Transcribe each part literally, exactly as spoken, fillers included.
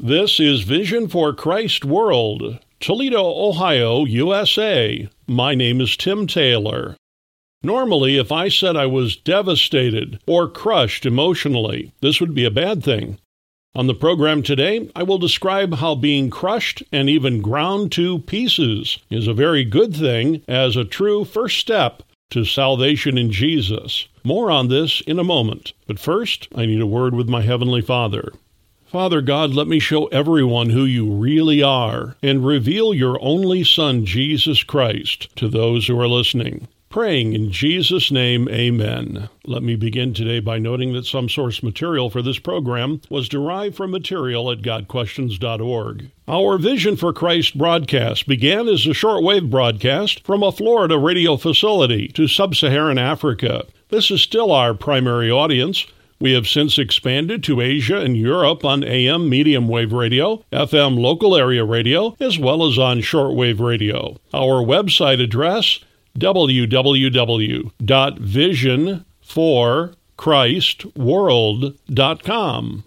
This is Vision for Christ World, Toledo, Ohio, U S A. My name is Tim Taylor. Normally, if I said I was devastated or crushed emotionally, this would be a bad thing. On the program today, I will describe how being crushed and even ground to pieces is a very good thing as a true first step to salvation in Jesus. More on this in a moment, but first, I need a word with my Heavenly Father. Father God, let me show everyone who you really are and reveal your only Son, Jesus Christ, to those who are listening. Praying in Jesus' name, amen. Let me begin today by noting that some source material for this program was derived from material at God Questions dot org. Our Vision for Christ broadcast began as a shortwave broadcast from a Florida radio facility to sub-Saharan Africa. This is still our primary audience. We have since expanded to Asia and Europe on A M medium wave radio, F M local area radio, as well as on shortwave radio. Our website address, w w w dot vision for christ world dot com.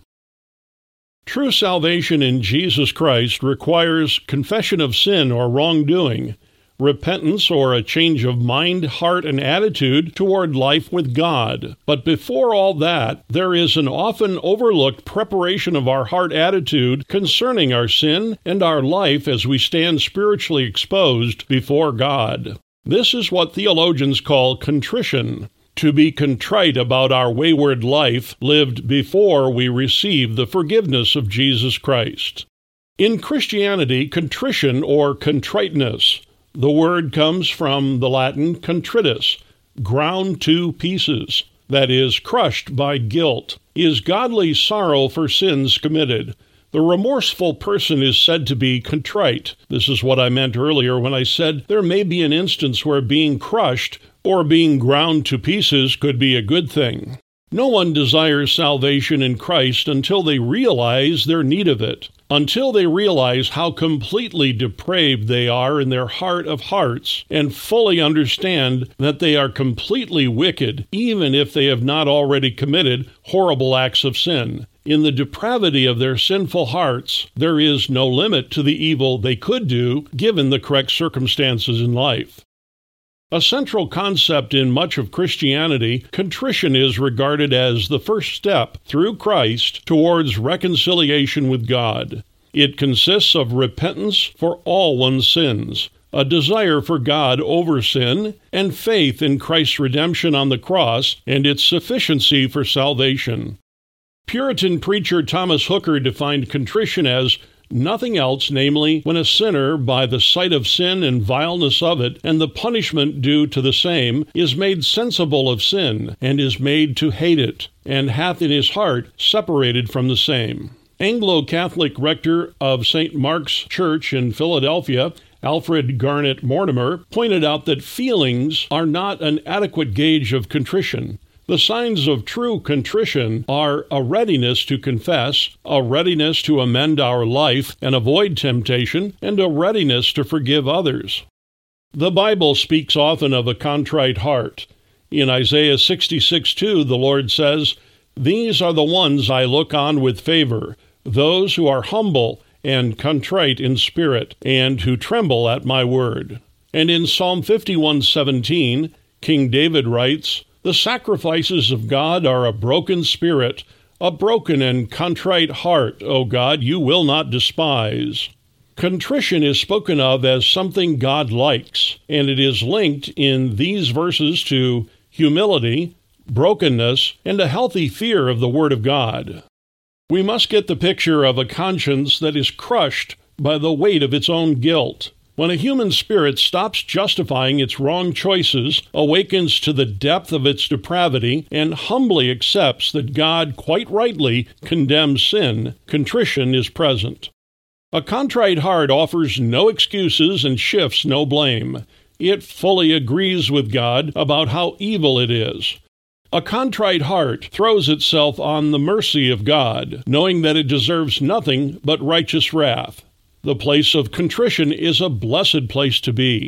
True salvation in Jesus Christ requires confession of sin or wrongdoing, repentance or a change of mind, heart, and attitude toward life with God. But before all that, there is an often overlooked preparation of our heart attitude concerning our sin and our life as we stand spiritually exposed before God. This is what theologians call contrition, to be contrite about our wayward life lived before we receive the forgiveness of Jesus Christ. In Christianity, contrition or contriteness, the word comes from the Latin contritus, ground to pieces, that is, crushed by guilt, is godly sorrow for sins committed. The remorseful person is said to be contrite. This is what I meant earlier when I said there may be an instance where being crushed or being ground to pieces could be a good thing. No one desires salvation in Christ until they realize their need of it, until they realize how completely depraved they are in their heart of hearts, and fully understand that they are completely wicked, even if they have not already committed horrible acts of sin. In the depravity of their sinful hearts, there is no limit to the evil they could do, given the correct circumstances in life. A central concept in much of Christianity, contrition is regarded as the first step through Christ towards reconciliation with God. It consists of repentance for all one's sins, a desire for God over sin, and faith in Christ's redemption on the cross and its sufficiency for salvation. Puritan preacher Thomas Hooker defined contrition as nothing else, namely, when a sinner, by the sight of sin and vileness of it, and the punishment due to the same, is made sensible of sin, and is made to hate it, and hath in his heart separated from the same. Anglo-Catholic rector of Saint Mark's Church in Philadelphia, Alfred Garnett Mortimer, pointed out that feelings are not an adequate gauge of contrition. The signs of true contrition are a readiness to confess, a readiness to amend our life and avoid temptation, and a readiness to forgive others. The Bible speaks often of a contrite heart. In Isaiah sixty-six two, the Lord says, "These are the ones I look on with favor, those who are humble and contrite in spirit, and who tremble at my word." And in Psalm fifty-one seventeen, King David writes, "The sacrifices of God are a broken spirit, a broken and contrite heart, O God, you will not despise." Contrition is spoken of as something God likes, and it is linked in these verses to humility, brokenness, and a healthy fear of the Word of God. We must get the picture of a conscience that is crushed by the weight of its own guilt. When a human spirit stops justifying its wrong choices, awakens to the depth of its depravity, and humbly accepts that God quite rightly condemns sin, contrition is present. A contrite heart offers no excuses and shifts no blame. It fully agrees with God about how evil it is. A contrite heart throws itself on the mercy of God, knowing that it deserves nothing but righteous wrath. The place of contrition is a blessed place to be.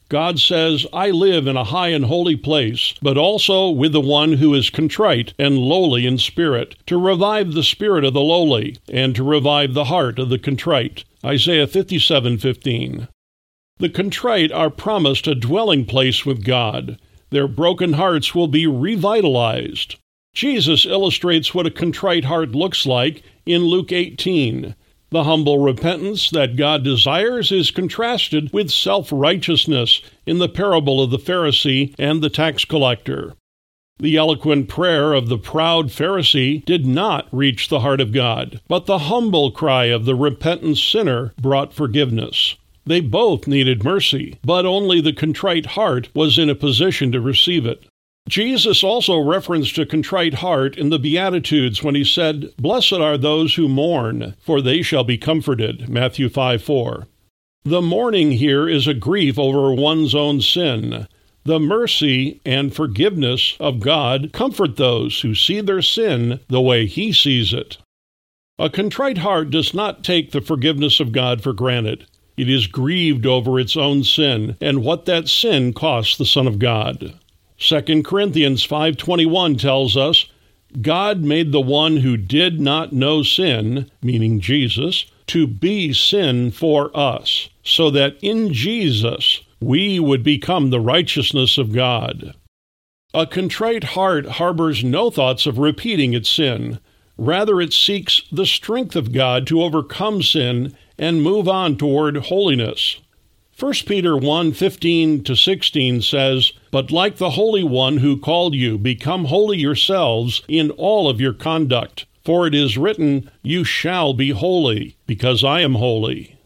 God says, I live in a high and holy place, but also with the one who is contrite and lowly in spirit, to revive the spirit of the lowly, and to revive the heart of the contrite. Isaiah fifty-seven fifteen. The contrite are promised a dwelling place with God. Their broken hearts will be revitalized. Jesus illustrates what a contrite heart looks like in Luke eighteen. The humble repentance that God desires is contrasted with self-righteousness in the parable of the Pharisee and the tax collector. The eloquent prayer of the proud Pharisee did not reach the heart of God, but the humble cry of the repentant sinner brought forgiveness. They both needed mercy, but only the contrite heart was in a position to receive it. Jesus also referenced a contrite heart in the Beatitudes when he said, Blessed are those who mourn, for they shall be comforted. Matthew five four. The mourning here is a grief over one's own sin. The mercy and forgiveness of God comfort those who see their sin the way He sees it. A contrite heart does not take the forgiveness of God for granted. It is grieved over its own sin and what that sin cost the Son of God. Second Corinthians five twenty-one tells us, God made the one who did not know sin, meaning Jesus, to be sin for us, so that in Jesus we would become the righteousness of God. A contrite heart harbors no thoughts of repeating its sin. Rather, it seeks the strength of God to overcome sin and move on toward holiness. First Peter one fifteen to sixteen says, But like the Holy One who called you, become holy yourselves in all of your conduct. For it is written, You shall be holy, because I am holy.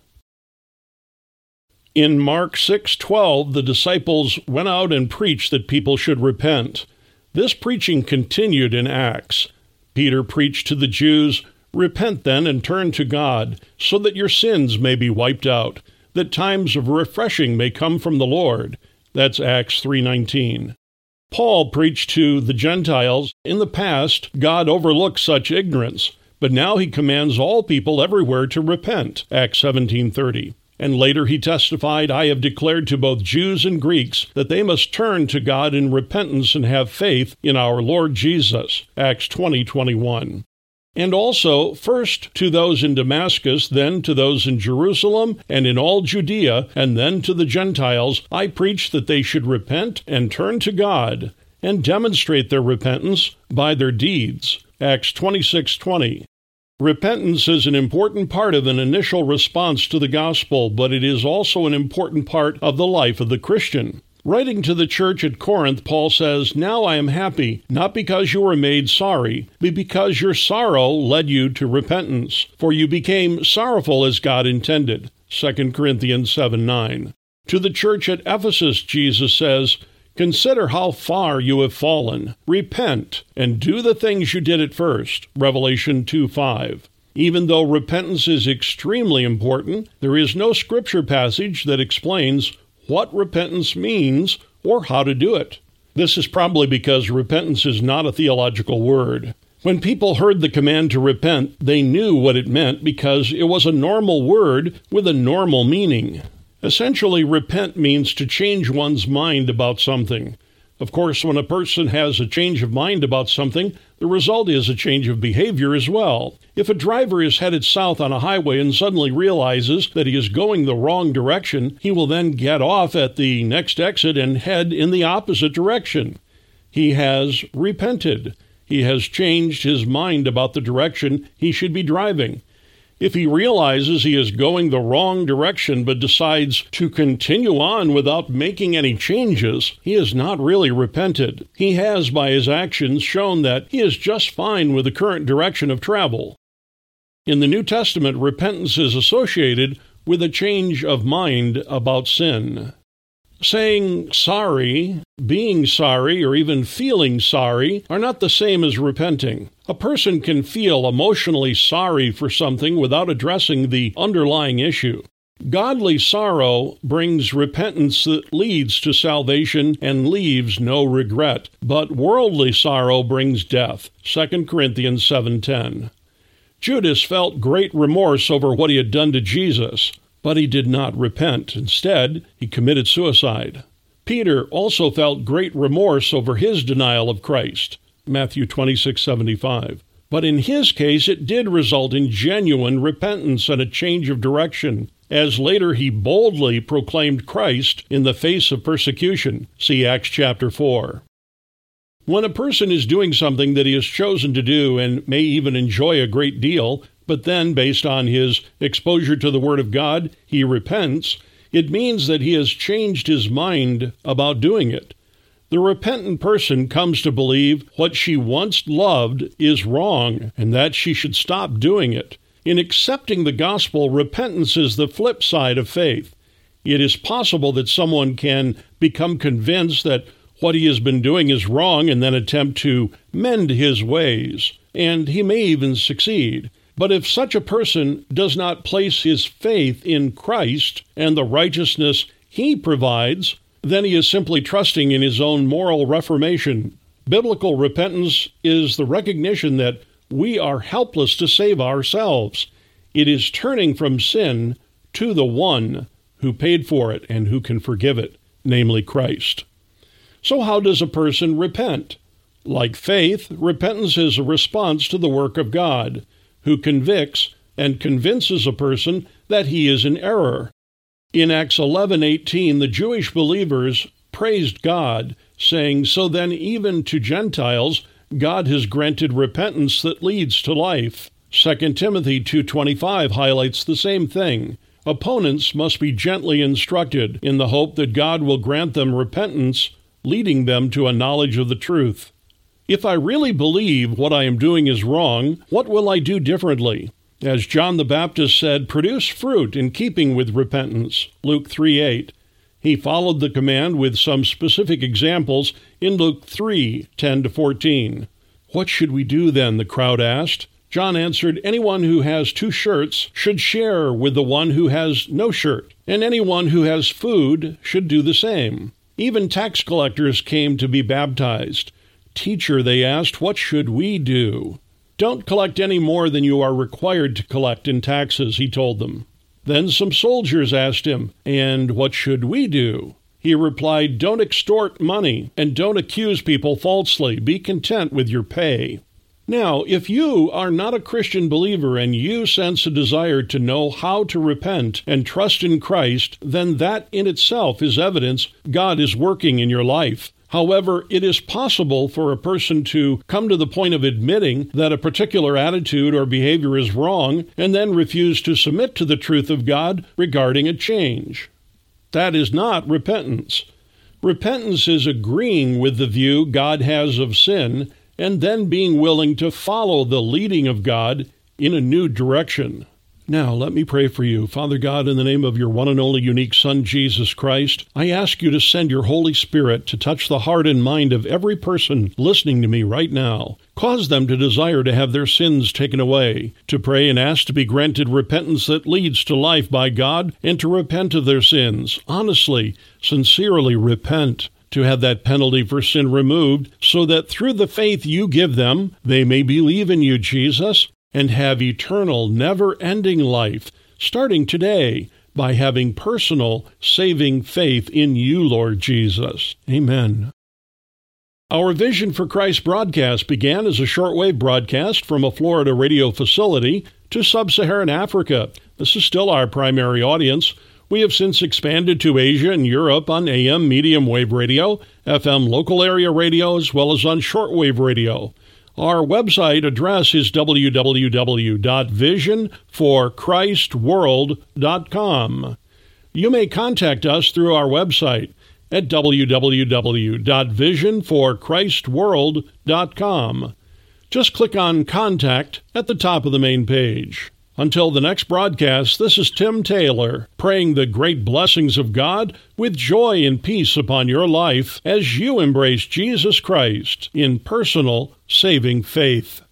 In Mark six twelve, the disciples went out and preached that people should repent. This preaching continued in Acts. Peter preached to the Jews, Repent then and turn to God, so that your sins may be wiped out, that times of refreshing may come from the Lord. That's Acts three nineteen. Paul preached to the Gentiles. In the past, God overlooked such ignorance, but now he commands all people everywhere to repent. Acts seventeen thirty. And later he testified, I have declared to both Jews and Greeks that they must turn to God in repentance and have faith in our Lord Jesus. Acts twenty twenty-one. And also, first to those in Damascus, then to those in Jerusalem, and in all Judea, and then to the Gentiles, I preached that they should repent and turn to God, and demonstrate their repentance by their deeds. Acts twenty-six twenty. Repentance is an important part of an initial response to the gospel, but it is also an important part of the life of the Christian. Writing to the church at Corinth, Paul says, Now I am happy, not because you were made sorry, but because your sorrow led you to repentance, for you became sorrowful as God intended. Second Corinthians seven nine. To the church at Ephesus, Jesus says, Consider how far you have fallen. Repent, and do the things you did at first. Revelation two five. Even though repentance is extremely important, there is no scripture passage that explains what repentance means or how to do it. This is probably because repentance is not a theological word. When people heard the command to repent, they knew what it meant because it was a normal word with a normal meaning. Essentially, repent means to change one's mind about something. Of course, when a person has a change of mind about something, the result is a change of behavior as well. If a driver is headed south on a highway and suddenly realizes that he is going the wrong direction, he will then get off at the next exit and head in the opposite direction. He has repented. He has changed his mind about the direction he should be driving. If he realizes he is going the wrong direction but decides to continue on without making any changes, he has not really repented. He has, by his actions, shown that he is just fine with the current direction of travel. In the New Testament, repentance is associated with a change of mind about sin. Saying sorry, being sorry, or even feeling sorry are not the same as repenting. A person can feel emotionally sorry for something without addressing the underlying issue. Godly sorrow brings repentance that leads to salvation and leaves no regret, but worldly sorrow brings death. Second Corinthians seven ten. Judas felt great remorse over what he had done to Jesus. but he did not repent. Instead, he committed suicide. Peter also felt great remorse over his denial of Christ, Matthew twenty-six seventy-five. But in his case, it did result in genuine repentance and a change of direction, as later he boldly proclaimed Christ in the face of persecution. See Acts chapter four. When a person is doing something that he has chosen to do and may even enjoy a great deal, but then, based on his exposure to the Word of God, he repents, it means that he has changed his mind about doing it. The repentant person comes to believe what she once loved is wrong and that she should stop doing it. In accepting the gospel, repentance is the flip side of faith. It is possible that someone can become convinced that what he has been doing is wrong and then attempt to mend his ways, and he may even succeed. But if such a person does not place his faith in Christ and the righteousness he provides, then he is simply trusting in his own moral reformation. Biblical repentance is the recognition that we are helpless to save ourselves. It is turning from sin to the one who paid for it and who can forgive it, namely Christ. So how does a person repent? Like faith, repentance is a response to the work of God, who convicts and convinces a person that he is in error. In Acts eleven eighteen, the Jewish believers praised God, saying, "So then even to Gentiles God has granted repentance that leads to life." Second Timothy two twenty-five highlights the same thing. Opponents must be gently instructed in the hope that God will grant them repentance, leading them to a knowledge of the truth. If I really believe what I am doing is wrong, what will I do differently? As John the Baptist said, produce fruit in keeping with repentance, Luke three eight. He followed the command with some specific examples in Luke three ten to fourteen. What should we do then? The crowd asked. John answered, anyone who has two shirts should share with the one who has no shirt, and anyone who has food should do the same. Even tax collectors came to be baptized. Teacher, they asked, what should we do? Don't collect any more than you are required to collect in taxes, he told them. Then some soldiers asked him, and what should we do? He replied, don't extort money, and don't accuse people falsely. Be content with your pay. Now, if you are not a Christian believer and you sense a desire to know how to repent and trust in Christ, then that in itself is evidence God is working in your life. However, it is possible for a person to come to the point of admitting that a particular attitude or behavior is wrong and then refuse to submit to the truth of God regarding a change. That is not repentance. Repentance is agreeing with the view God has of sin and then being willing to follow the leading of God in a new direction. Now, let me pray for you. Father God, in the name of your one and only unique Son, Jesus Christ, I ask you to send your Holy Spirit to touch the heart and mind of every person listening to me right now. Cause them to desire to have their sins taken away, to pray and ask to be granted repentance that leads to life by God, and to repent of their sins. Honestly, sincerely repent, to have that penalty for sin removed, so that through the faith you give them, they may believe in you, Jesus, and have eternal, never-ending life, starting today, by having personal, saving faith in you, Lord Jesus. Amen. Our Vision for Christ broadcast began as a shortwave broadcast from a Florida radio facility to sub-Saharan Africa. This is still our primary audience. We have since expanded to Asia and Europe on A M medium wave radio, F M local area radio, as well as on shortwave radio. Our website address is w w w dot vision for christ world dot com. You may contact us through our website at w w w dot vision for christ world dot com. Just click on Contact at the top of the main page. Until the next broadcast, this is Tim Taylor, praying the great blessings of God with joy and peace upon your life as you embrace Jesus Christ in personal saving faith.